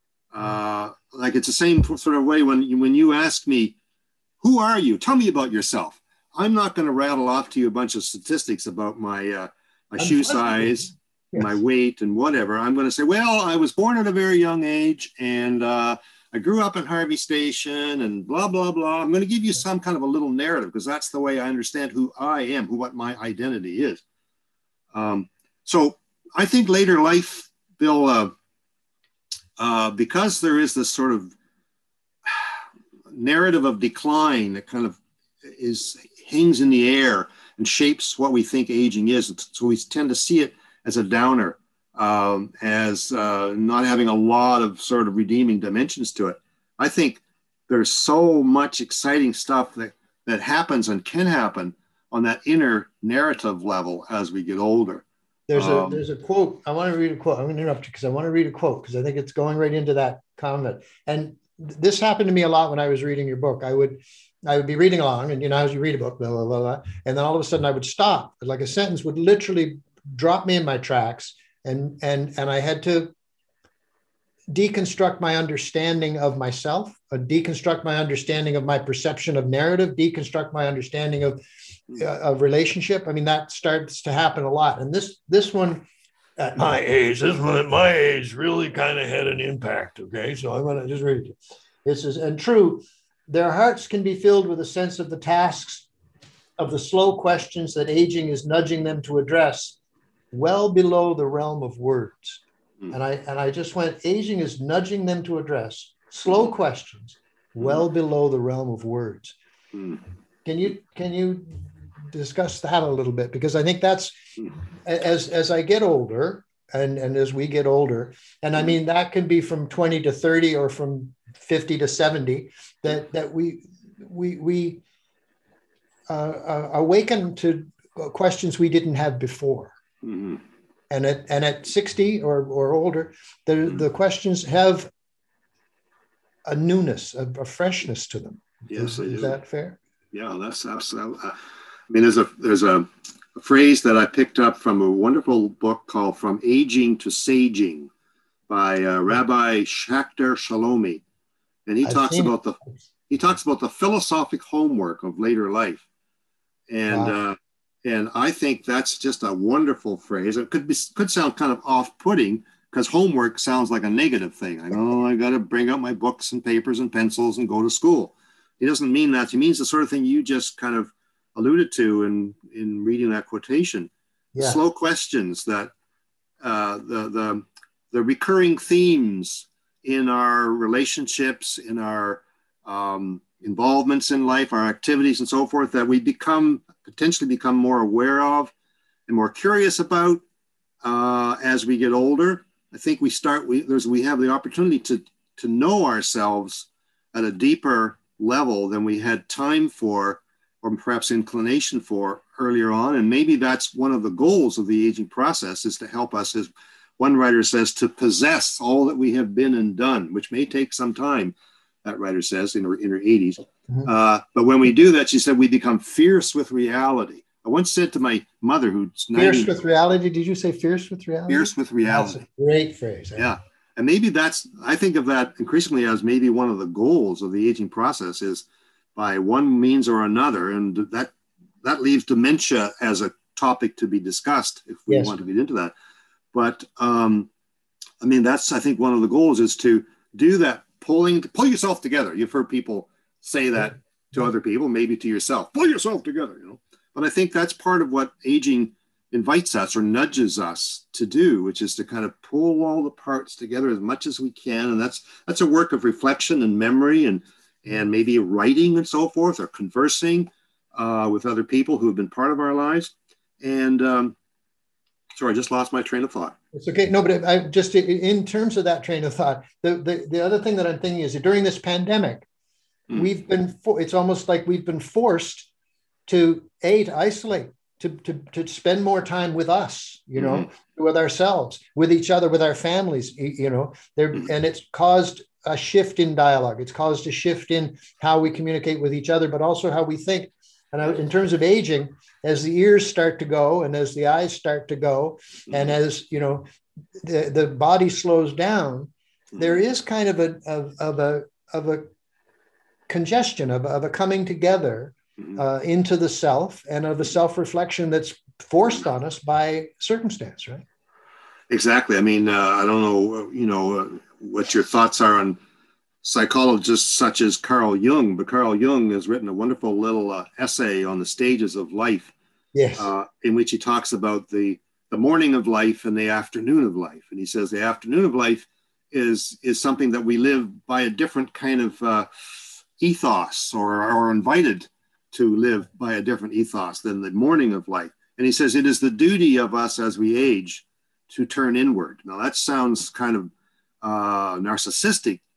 Like it's the same sort of way when you ask me, who are you? Tell me about yourself. I'm not going to rattle off to you a bunch of statistics about my shoe size, my weight, and whatever. I'm going to say, well, I was born at a very young age, and I grew up in Harvey Station, and blah, blah, blah. I'm going to give you some kind of a little narrative because that's the way I understand who I am, what my identity is. So I think later life, Bill, because there is this sort of narrative of decline that kind of hangs in the air and shapes what we think aging is. So we tend to see it as a downer, as not having a lot of sort of redeeming dimensions to it. I think there's so much exciting stuff that happens and can happen on that inner narrative level as we get older. There's a quote. I want to read a quote. I'm going to interrupt you because I want to read a quote because I think it's going right into that comment. And this happened to me a lot when I was reading your book. I would be reading along, and as you read a book, blah, blah, blah, blah, and then all of a sudden I would stop. Like a sentence would literally drop me in my tracks, and I had to deconstruct my understanding of myself, deconstruct my understanding of my perception of narrative, deconstruct my understanding of relationship. I mean, that starts to happen a lot. And this one at my age, really kind of had an impact. Okay, so I'm going to just read it. This is, and true, their hearts can be filled with a sense of the tasks of the slow questions that aging is nudging them to address, well below the realm of words. And I just went, aging is nudging them to address slow questions well below the realm of words. Can you discuss that a little bit? Because I think that's, as I get older and as we get older, and I mean, that can be from 20 to 30 or from 50 to 70, that we awaken to questions we didn't have before. And at 60 or older, the questions have a newness, a freshness to them. Yes, is that fair? Yeah, that's absolutely. I mean, there's a phrase that I picked up from a wonderful book called "From Aging to Saging" by Rabbi Schachter Shalomi, and he talks about the philosophic homework of later life, and. Wow. And I think that's just a wonderful phrase. It could sound kind of off-putting because homework sounds like a negative thing. I got to bring out my books and papers and pencils and go to school. He doesn't mean that. He means the sort of thing you just kind of alluded to in reading that quotation. Yeah. The slow questions that the recurring themes in our relationships, in our involvements in life, our activities and so forth, that we potentially become more aware of and more curious about as we get older. I think we have the opportunity to know ourselves at a deeper level than we had time for, or perhaps inclination for earlier on. And maybe that's one of the goals of the aging process, is to help us, as one writer says, to possess all that we have been and done, which may take some time, that writer says, in her 80s. But when we do that, she said, we become fierce with reality. I once said to my mother, who's 90, fierce with reality. Did you say fierce with reality? Fierce with reality. That's a great phrase. Yeah. And maybe I think of that increasingly as maybe one of the goals of the aging process, is by one means or another. And that leaves dementia as a topic to be discussed if we want to get into that. But I mean, that's, I think, one of the goals is to do that pull yourself together. You've heard people say that to other people, maybe to yourself, pull yourself together, But I think that's part of what aging invites us or nudges us to do, which is to kind of pull all the parts together as much as we can. And that's a work of reflection and memory and maybe writing and so forth, or conversing with other people who have been part of our lives. And sorry, I just lost my train of thought. It's okay. No, but I just, in terms of that train of thought, the other thing that I'm thinking is that during this pandemic, it's almost like we've been forced to isolate, to spend more time with us, with ourselves, with each other, with our families, and it's caused a shift in dialogue. It's caused a shift in how we communicate with each other, but also how we think. And in terms of aging, as the ears start to go and as the eyes start to go, and as the body slows down, there is kind of a congestion, of a coming together into the self, and of a self-reflection that's forced on us by circumstance, right? Exactly. I mean, I don't know, what your thoughts are on psychologists such as Carl Jung, but Carl Jung has written a wonderful little essay on the stages of life, in which he talks about the morning of life and the afternoon of life. And he says the afternoon of life is something that we live by a different kind of ethos, or are invited to live by a different ethos than the morning of life. And he says it is the duty of us as we age to turn inward. Now that sounds kind of narcissistic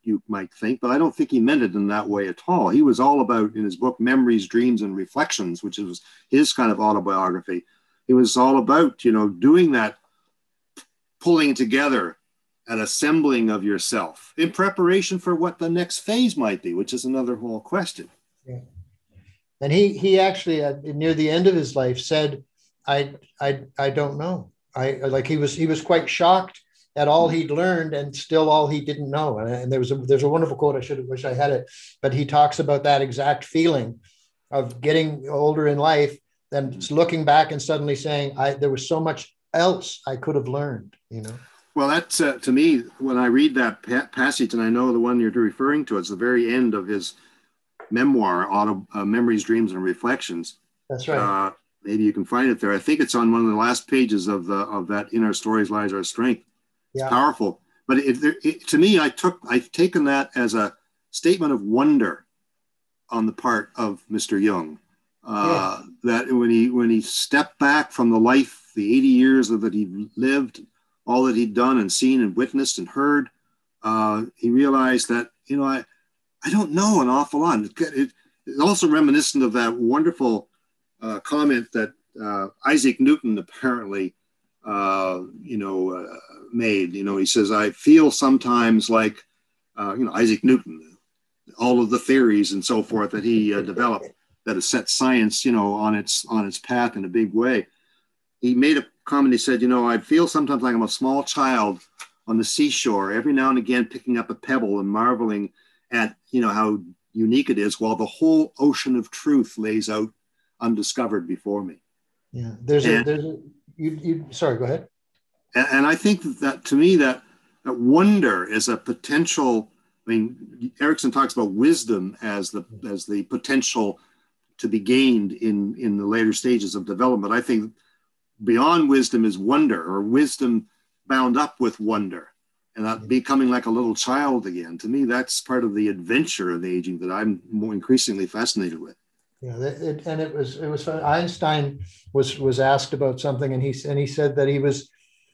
you might think, but I don't think he meant it in that way at all. He was all about, in his book, Memories, Dreams, and Reflections, which was his kind of autobiography. He was all about, you know, doing that, pulling together an assembling of yourself in preparation for what the next phase might be, which is another whole question. Yeah. And he actually, near the end of his life, said, I don't know. He was quite shocked at all he'd learned and still all he didn't know. And there's a wonderful quote, I wish I had it, but he talks about that exact feeling of getting older in life, then looking back and suddenly saying, there was so much else I could have learned, you know? Well, that's to me, when I read that passage, and I know the one you're referring to, it's the very end of his memoir, Memories, Dreams, and Reflections. That's right. Maybe you can find it there. I think it's on one of the last pages of that In Our Stories Lies Our Strength. It's powerful. But to me, I've taken that as a statement of wonder on the part of Mr. Jung. That when he stepped back from the life, the 80 years that he lived, all that he'd done and seen and witnessed and heard, he realized that, you know, I don't know an awful lot. It's also reminiscent of that wonderful comment that Isaac Newton apparently, made. You know, he says, I feel sometimes like, Isaac Newton, all of the theories and so forth that he developed that have set science, you know, on its path in a big way. He made a comment. He said, you know, I feel sometimes like I'm a small child on the seashore, every now and again picking up a pebble and marveling at, you know, how unique it is, while the whole ocean of truth lays out undiscovered before me. Yeah, sorry, go ahead. And I think that to me, that wonder is a potential. I mean, Erickson talks about wisdom as the potential to be gained in the later stages of development. I think beyond wisdom is wonder, or wisdom bound up with wonder, and that becoming like a little child again. To me, that's part of the adventure of aging that I'm more increasingly fascinated with. Yeah, it was fun. Einstein was asked about something, and he said that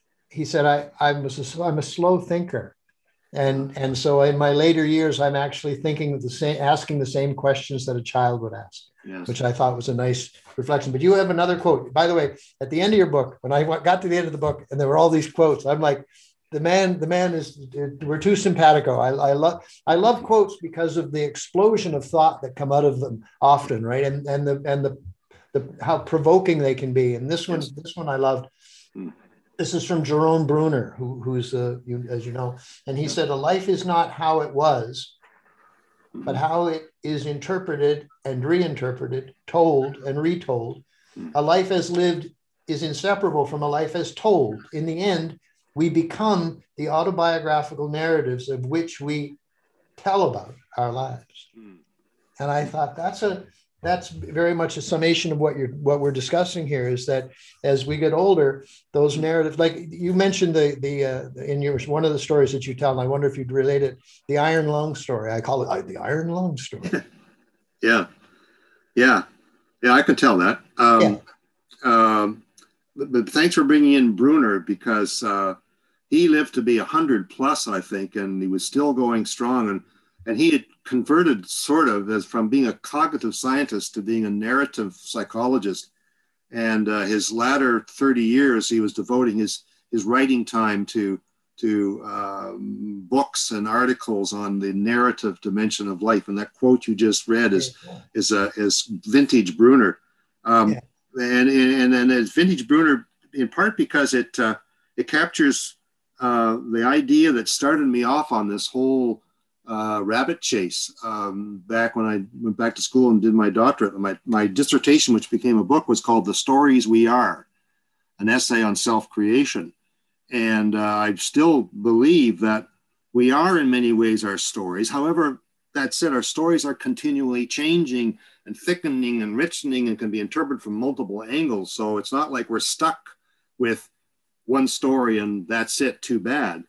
I'm a slow thinker, and so in my later years I'm actually thinking asking the same questions that a child would ask. Yes. Which I thought was a nice reflection. But you have another quote, by the way, at the end of your book. When I got to the end of the book and there were all these quotes, I'm like, the man is, we're too simpatico. I love quotes because of the explosion of thought that come out of them often, right? And the how provoking they can be. And this one I loved. This is from Jerome Bruner, who's as you know, and he said, a life is not how it was, but how it is interpreted and reinterpreted, told and retold. A life as lived is inseparable from a life as told. In the end, we become the autobiographical narratives of which we tell about our lives. And I thought that's very much a summation of what we're discussing here, is that as we get older, those narratives, like you mentioned in one of the stories that you tell, and I wonder if you'd relate it, the iron lung story. I call it the iron lung story. Yeah, I can tell that. But thanks for bringing in Bruner, because he lived to be 100 plus, I think, and he was still going strong. And he had converted sort of as from being a cognitive scientist to being a narrative psychologist. And his latter 30 years, he was devoting his writing time to books and articles on the narrative dimension of life. And that quote you just read is vintage Bruner. And it's vintage Bruner in part because it captures the idea that started me off on this whole rabbit chase back when I went back to school and did my doctorate. My dissertation, which became a book, was called The Stories We Are, an essay on self-creation. And I still believe that we are in many ways our stories. However, that said, our stories are continually changing and thickening and richening and can be interpreted from multiple angles. So it's not like we're stuck with one story and that's it, too bad.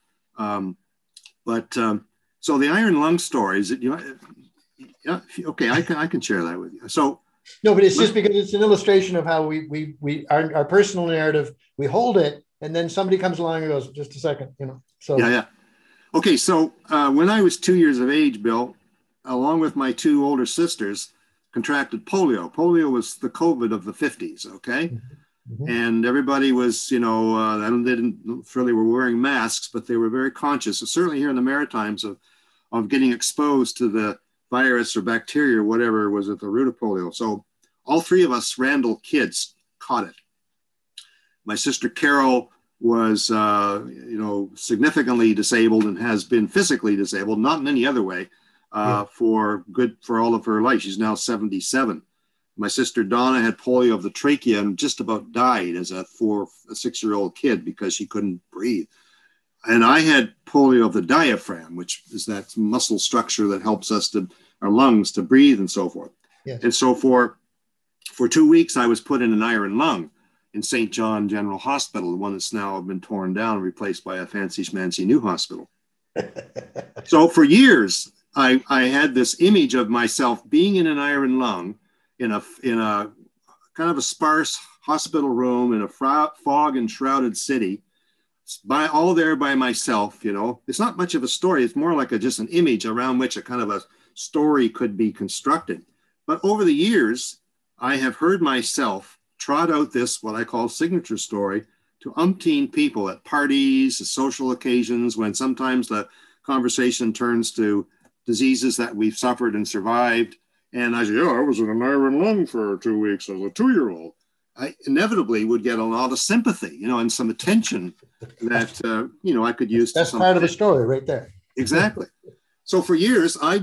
So the iron lung story, is it, okay, I can share that with you. So no, but it's just because it's an illustration of how our personal narrative, we hold it, and then somebody comes along and goes, just a second, So yeah. Okay, so when I was 2 years of age, Bill, along with my two older sisters, contracted polio. Polio was the COVID of the 50s, okay? Mm-hmm. And everybody was, they didn't really were wearing masks, but they were very conscious, certainly here in the Maritimes, of getting exposed to the virus or bacteria or whatever was at the root of polio. So all three of us Randall kids caught it. My sister Carol was, significantly disabled and has been physically disabled, not in any other way, for all of her life. She's now 77. My sister Donna had polio of the trachea and just about died as a 6-year-old kid because she couldn't breathe. And I had polio of the diaphragm, which is that muscle structure that helps our lungs to breathe and so forth. Yes. And so for 2 weeks, I was put in an iron lung in St. John General Hospital, the one that's now been torn down and replaced by a fancy schmancy new hospital. So for years, I had this image of myself being in an iron lung in a kind of a sparse hospital room in a fog enshrouded city, all there by myself. It's not much of a story. It's more like just an image around which a kind of a story could be constructed. But over the years, I have heard myself trot out this, what I call signature story, to umpteen people at parties, social occasions, when sometimes the conversation turns to diseases that we've suffered and survived. And I said, I was in an iron lung for 2 weeks as a 2-year-old. I inevitably would get a lot of sympathy, and some attention that, I could use. That's part of the story right there. Exactly. So for years, I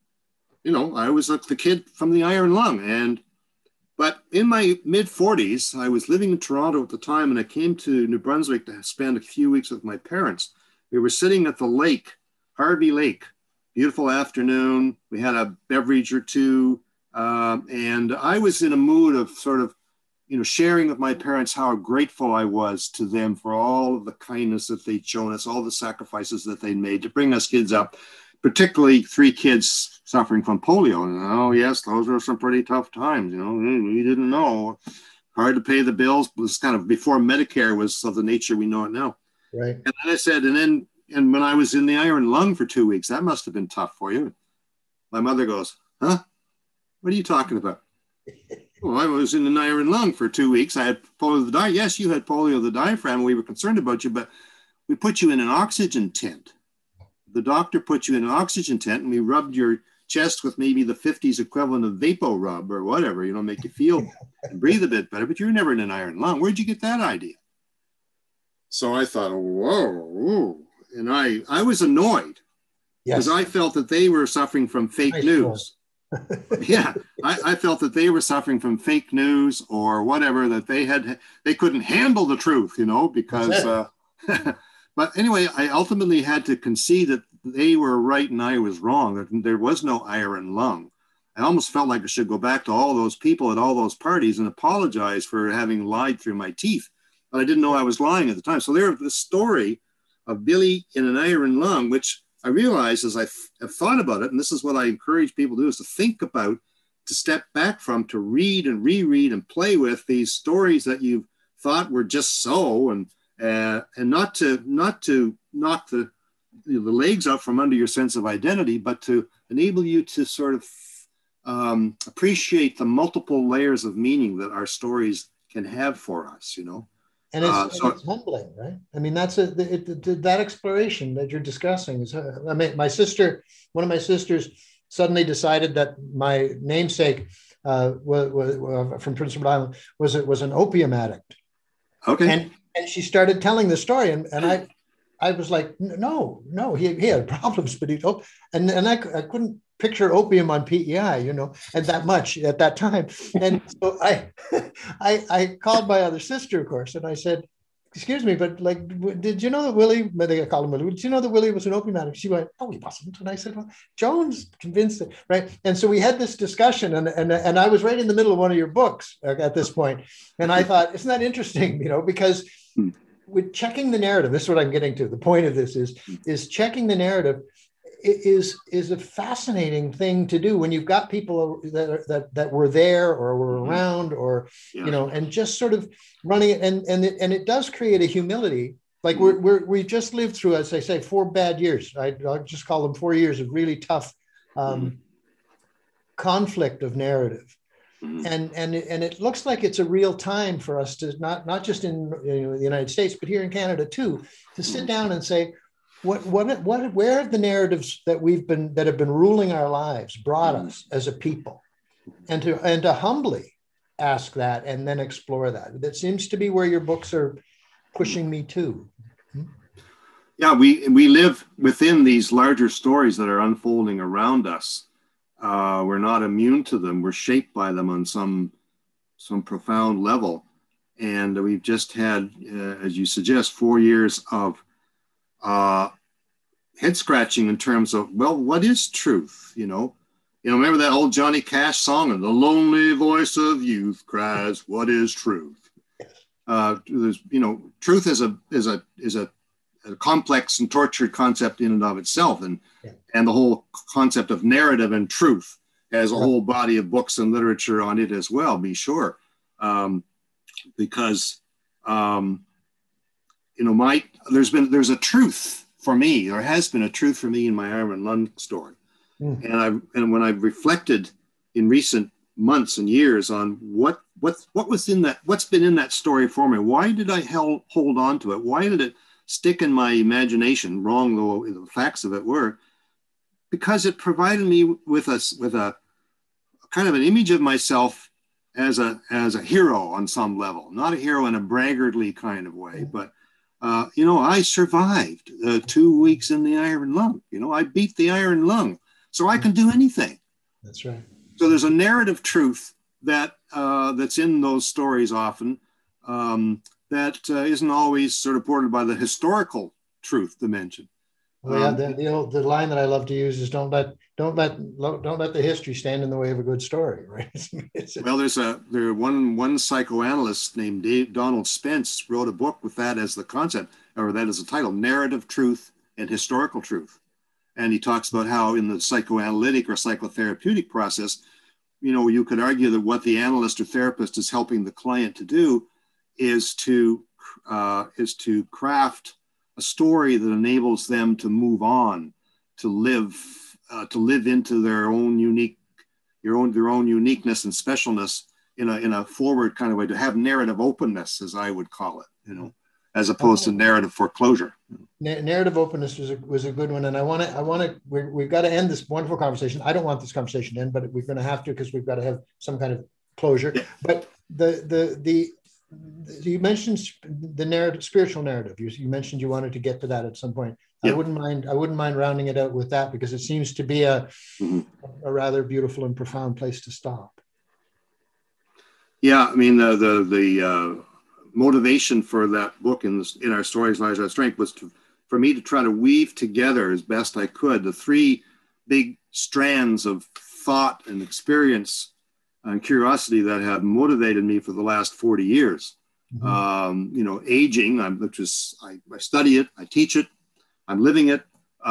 was the kid from the iron lung. But in my mid-40s, I was living in Toronto at the time, and I came to New Brunswick to spend a few weeks with my parents. We were sitting at the lake, Harvey Lake, beautiful afternoon. We had a beverage or two, and I was in a mood of sort of, sharing with my parents how grateful I was to them for all of the kindness that they'd shown us, all the sacrifices that they'd made to bring us kids up, particularly 3 kids suffering from polio. And oh yes, those were some pretty tough times. We didn't know. Hard to pay the bills. It was kind of before Medicare was of the nature we know it now. Right. And then I said, and when I was in the iron lung for 2 weeks, that must have been tough for you. My mother goes, huh? What are you talking about? Well, I was in an iron lung for 2 weeks. I had polio of the diaphragm. Yes, you had polio of the diaphragm. We were concerned about you, but we put you in an oxygen tent. The doctor put you in an oxygen tent, and we rubbed your chest with maybe the 50s equivalent of Vapo Rub or whatever, make you feel and breathe a bit better. But you were never in an iron lung. Where'd you get that idea? So I thought, whoa. And I was annoyed because I felt that they were suffering from fake news. Yeah, I felt that they were suffering from fake news or whatever, that they couldn't handle the truth, because, but anyway, I ultimately had to concede that they were right and I was wrong, that there was no iron lung. I almost felt like I should go back to all those people at all those parties and apologize for having lied through my teeth. But I didn't know I was lying at the time. So there's this story of Billy in an iron lung, which I realized as I have thought about it, and this is what I encourage people to do, is to think about, to step back from, to read and reread and play with these stories that you thought were just so, and not to knock the legs out from under your sense of identity, but to enable you to sort of appreciate the multiple layers of meaning that our stories can have for us, And it's humbling, right? I mean, that's that exploration that you're discussing is. I mean, one of my sisters, suddenly decided that my namesake was from Prince Edward Island was an opium addict. Okay. And she started telling the story, and I was like, no, he had problems, but I couldn't picture opium on PEI, and that much at that time. And so I called my other sister, of course, and I said, excuse me, but did you know that Willie, I called him Willie, did you know that Willie was an opium addict? She went, oh, he wasn't. And I said, well, Joan's convinced it, right? And so we had this discussion, and I was right in the middle of one of your books at this point. And I thought, isn't that interesting, because with checking the narrative, this is what I'm getting to. The point of this is checking the narrative is a fascinating thing to do when you've got people that were there or were around, or and just sort of running it, and it does create a humility Like we just lived through, as I say, 4 bad years. I'll just call them 4 years of really tough conflict of narrative. And it looks like it's a real time for us to not just in the United States, but here in Canada too, to sit down and say, where have the narratives that have been ruling our lives brought us as a people, and to humbly ask that and then explore that. That seems to be where your books are pushing me to. Yeah, we live within these larger stories that are unfolding around us. We're not immune to them. We're shaped by them on some profound level. And we've just had, as you suggest, 4 years of head scratching in terms of, well, what is truth? Remember that old Johnny Cash song, "And the lonely voice of youth cries, what is truth?" There's, truth is a complex and tortured concept in and of itself, and the whole concept of narrative and truth has a whole body of books and literature on it as well. Be sure, because there's a truth for me. There has been a truth for me in my Iron Lung story, and when I've reflected in recent months and years on what was in that, what's been in that story for me, why did I hold on to it? Why did it stick in my imagination, wrong though the facts of it were? Because it provided me with a kind of an image of myself as a hero on some level, not a hero in a braggartly kind of way, but I survived 2 weeks in the Iron Lung. I beat the Iron Lung, so I can do anything. That's right. So there's a narrative truth that's in those stories often, that isn't always sort of supported by the historical truth dimension. Well, yeah, the line that I love to use is don't let the history stand in the way of a good story, right? Well, there's one psychoanalyst named Donald Spence wrote a book with that as the concept, or that as the title, Narrative Truth and Historical Truth. And he talks about how in the psychoanalytic or psychotherapeutic process, you could argue that what the analyst or therapist is helping the client to do is to craft a story that enables them to move on, to live into their own uniqueness and specialness in a forward kind of way, to have narrative openness, as I would call it, as opposed to narrative foreclosure. Narrative openness was a good one, and we've got to end this wonderful conversation. I don't want this conversation to end, but we're going to have to, because we've got to have some kind of closure. Yeah. But you mentioned the narrative, spiritual narrative. You mentioned you wanted to get to that at some point. Yeah. I wouldn't mind rounding it out with that, because it seems to be a rather beautiful and profound place to stop. Yeah, I mean the motivation for that book in Our Stories Lies Our Strength was for me to try to weave together as best I could the 3 big strands of thought and experience and curiosity that have motivated me for the last 40 years. Aging, I study it, I teach it, I'm living it.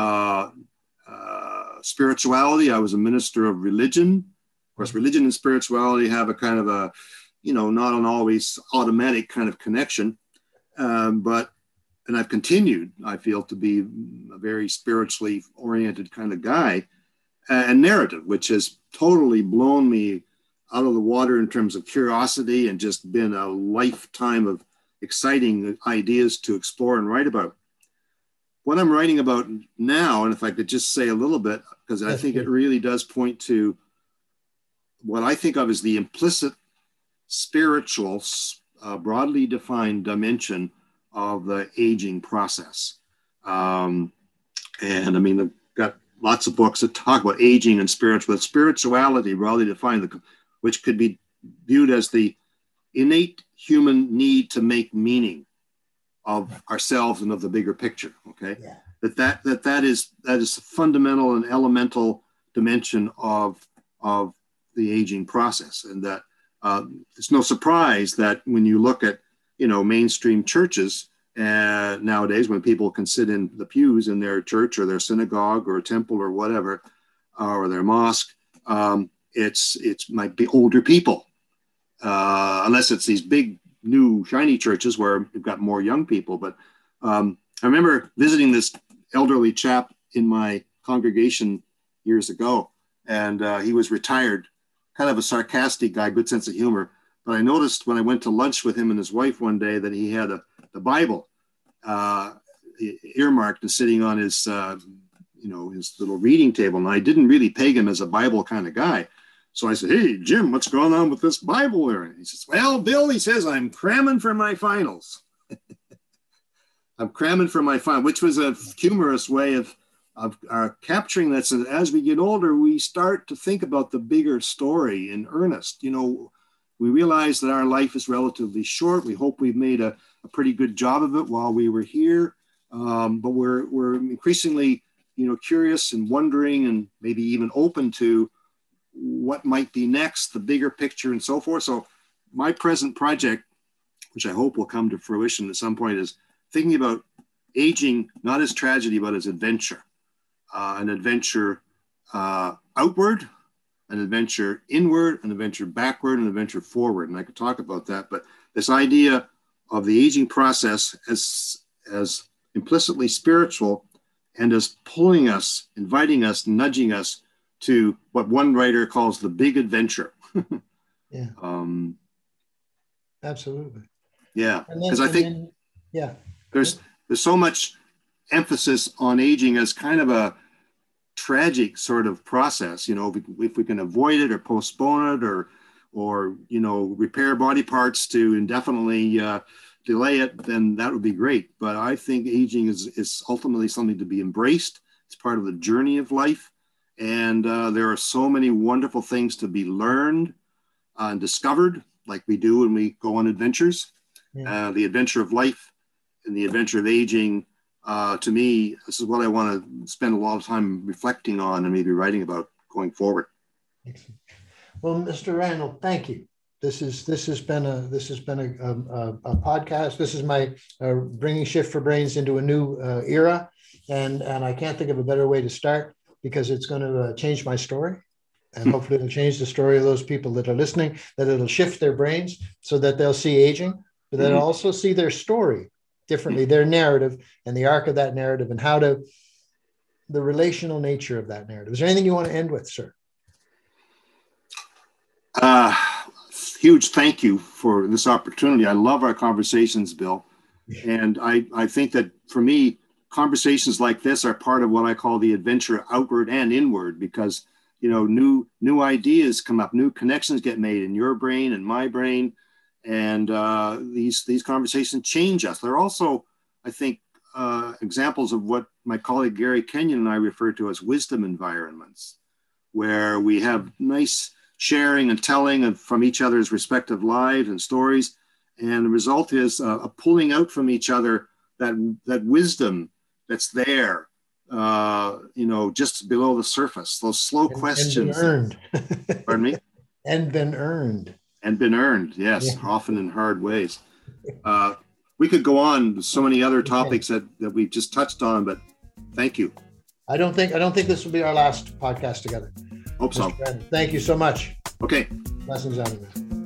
Spirituality, I was a minister of religion. Of course, religion and spirituality have a kind of a, not an always automatic kind of connection. And I've continued, I feel, to be a very spiritually oriented kind of guy. And narrative, which has totally blown me out of the water in terms of curiosity and just been a lifetime of exciting ideas to explore and write about. What I'm writing about now, and if I could just say a little bit, because I think it really does point to what I think of as the implicit spiritual, broadly defined dimension of the aging process. And I mean, I've got lots of books that talk about aging and spirituality, broadly defined, which could be viewed as the innate human need to make meaning of ourselves and of the bigger picture. Okay, yeah. that is a fundamental and elemental dimension of the aging process, and that it's no surprise that when you look at mainstream churches nowadays, when people can sit in the pews in their church or their synagogue or temple or whatever, or their mosque, it might be older people, unless it's these big new shiny churches where you've got more young people. But I remember visiting this elderly chap in my congregation years ago, and he was retired, kind of a sarcastic guy, good sense of humor. But I noticed when I went to lunch with him and his wife one day that he had the Bible earmarked and sitting on his, his little reading table. And I didn't really peg him as a Bible kind of guy. So I said, "Hey, Jim, what's going on with this Bible there?" And he says, "Well, Bill," he says, "I'm cramming for my finals." I'm cramming for my final, which was a humorous way of capturing that. So as we get older, we start to think about the bigger story in earnest. We realize that our life is relatively short. We hope we've made a pretty good job of it while we were here. But we're increasingly, curious and wondering and maybe even open to what might be next, the bigger picture and so forth. So my present project, which I hope will come to fruition at some point, is thinking about aging not as tragedy, but as adventure. An adventure outward, an adventure inward, an adventure backward, an adventure forward. And I could talk about that, but this idea of the aging process as implicitly spiritual and as pulling us, inviting us, nudging us to what one writer calls the big adventure. Yeah. Absolutely. Yeah. Because I think yeah, there's so much emphasis on aging as kind of a tragic sort of process. If we can avoid it or postpone it or repair body parts to indefinitely delay it, then that would be great. But I think aging is ultimately something to be embraced. It's part of the journey of life. And there are so many wonderful things to be learned and discovered, like we do when we go on adventures. Yeah. The adventure of life and the adventure of aging, to me, this is what I want to spend a lot of time reflecting on and maybe writing about going forward. Excellent. Well, Mr. Randall, thank you. This has been a podcast. This is my bringing Shift for Brains into a new era, and I can't think of a better way to start, because it's going to change my story, and hopefully it'll change the story of those people that are listening. That it'll shift their brains so that they'll see aging, but they'll also see their story differently, their narrative and the arc of that narrative, and the relational nature of that narrative. Is there anything you want to end with, sir? Huge thank you for this opportunity. I love our conversations, Bill. And I think that for me, conversations like this are part of what I call the adventure outward and inward, because, new ideas come up, new connections get made in your brain and my brain. And these conversations change us. They're also, I think, examples of what my colleague Gary Kenyon and I refer to as wisdom environments, where we have nice sharing and telling from each other's respective lives and stories. And the result is a pulling out from each other that wisdom that's there, just below the surface, those slow questions. And been earned. Pardon me? And been earned. And been earned, yes, often in hard ways. We could go on with so many other topics that we've just touched on, but thank you. I don't think this will be our last podcast together. Hope so. Thank you so much. Okay. Blessings on you.